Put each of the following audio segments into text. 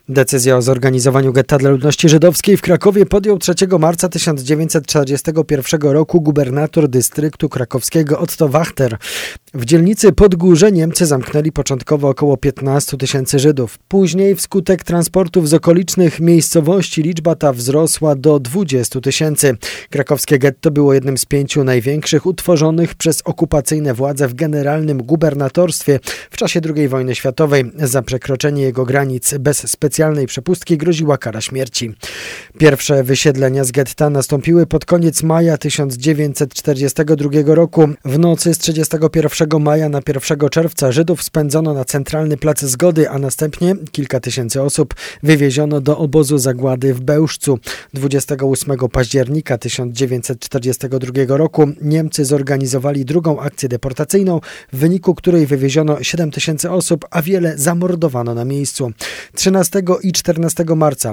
Decyzja o zorganizowaniu getta dla ludności żydowskiej w Krakowie podjął 3 marca 1941 roku gubernator dystryktu krakowskiego Otto Wachter. W dzielnicy Podgórze Niemcy zamknęli początkowo około 15 000 Żydów. Później wskutek transportów z okolicznych miejscowości liczba ta wzrosła do 20 000. Krakowskie getto było jednym z 5 największych utworzonych przez okupacyjne władze w generalnym gubernatorstwie w czasie II wojny światowej. Za przekroczenie jego granic bez specjalnej przepustki groziła kara śmierci. Pierwsze wysiedlenia z getta nastąpiły pod koniec maja 1942 roku. W nocy z 31 maja na 1 czerwca Żydów spędzono na centralny plac Zgody, a następnie kilka tysięcy osób wywieziono do obozu zagłady w Bełżcu. 28 października 1942 roku Niemcy zorganizowali drugą akcję deportacyjną, w wyniku której wywieziono 7 000 osób, a wiele zamordowano na miejscu. 13 i 14 marca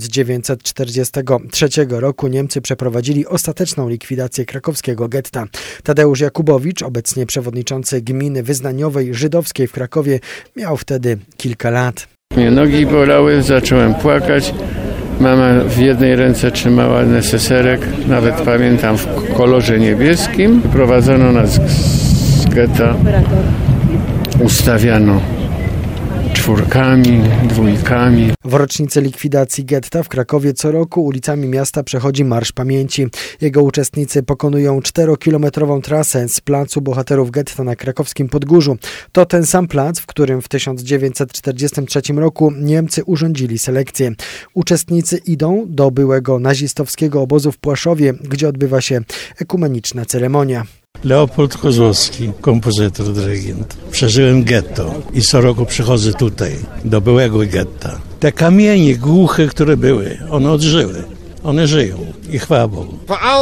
1943 roku Niemcy przeprowadzili ostateczną likwidację krakowskiego getta. Tadeusz Jakubowicz, obecnie przewodniczący gminy wyznaniowej żydowskiej w Krakowie, miał wtedy kilka lat. Mnie nogi bolały, zacząłem płakać. Mama w jednej ręce trzymała neseserek, nawet pamiętam w kolorze niebieskim. Prowadzono nas z getta, ustawiano czwórkami, dwójkami. W rocznicę likwidacji getta w Krakowie co roku ulicami miasta przechodzi Marsz Pamięci. Jego uczestnicy pokonują 4-kilometrową trasę z placu Bohaterów Getta na krakowskim Podgórzu. To ten sam plac, w którym w 1943 roku Niemcy urządzili selekcję. Uczestnicy idą do byłego nazistowskiego obozu w Płaszowie, gdzie odbywa się ekumeniczna ceremonia. Leopold Kozłowski, kompozytor, dyrygent. Przeżyłem getto i co roku przychodzę tutaj, do byłego getta. Te kamienie głuche, które były, one odżyły. One żyją i chwała Bogu.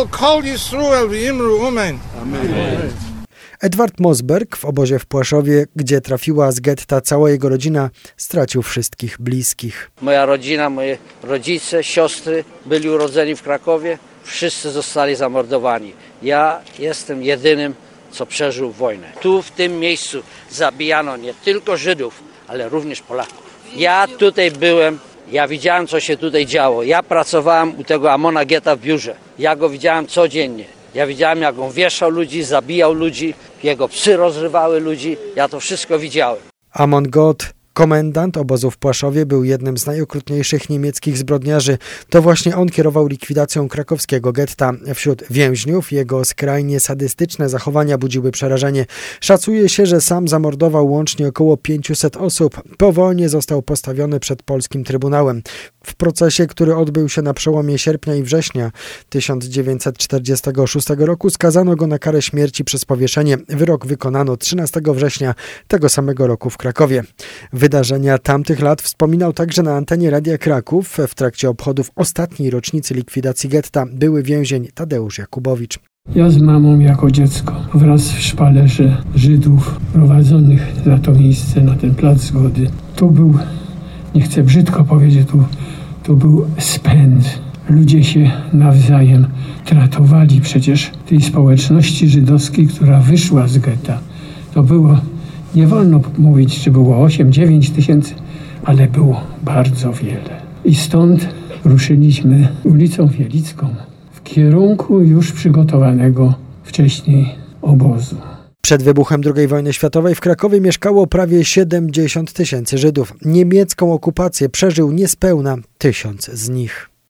Edward Mosberg w obozie w Płaszowie, gdzie trafiła z getta cała jego rodzina, stracił wszystkich bliskich. Moja rodzina, moi rodzice, siostry byli urodzeni w Krakowie. Wszyscy zostali zamordowani. Ja jestem jedynym, co przeżył wojnę. Tu, w tym miejscu zabijano nie tylko Żydów, ale również Polaków. Ja tutaj byłem, ja widziałem, co się tutaj działo. Ja pracowałem u tego Amona Getta w biurze. Ja go widziałem codziennie. Ja widziałem, jak on wieszał ludzi, zabijał ludzi, jego psy rozrywały ludzi. Ja to wszystko widziałem. Amon Gott, komendant obozu w Płaszowie, był jednym z najokrutniejszych niemieckich zbrodniarzy. To właśnie on kierował likwidacją krakowskiego getta. Wśród więźniów jego skrajnie sadystyczne zachowania budziły przerażenie. Szacuje się, że sam zamordował łącznie około 500 osób. Po wojnie został postawiony przed polskim trybunałem. W procesie, który odbył się na przełomie sierpnia i września 1946 roku, skazano go na karę śmierci przez powieszenie. Wyrok wykonano 13 września tego samego roku w Krakowie. Wydarzenia tamtych lat wspominał także na antenie Radia Kraków w trakcie obchodów ostatniej rocznicy likwidacji getta były więzień Tadeusz Jakubowicz. Ja z mamą jako dziecko wraz w szpalerze Żydów prowadzonych na to miejsce, na ten plac Zgody. Tu był, nie chcę brzydko powiedzieć, tu był spęd. Ludzie się nawzajem tratowali przecież tej społeczności żydowskiej, która wyszła z getta. To było, nie wolno mówić, czy było 8-9 tysięcy, ale było bardzo wiele. I stąd ruszyliśmy ulicą Wielicką w kierunku już przygotowanego wcześniej obozu. Przed wybuchem II wojny światowej w Krakowie mieszkało prawie 70 000 Żydów. Niemiecką okupację przeżył niespełna 1000 z nich.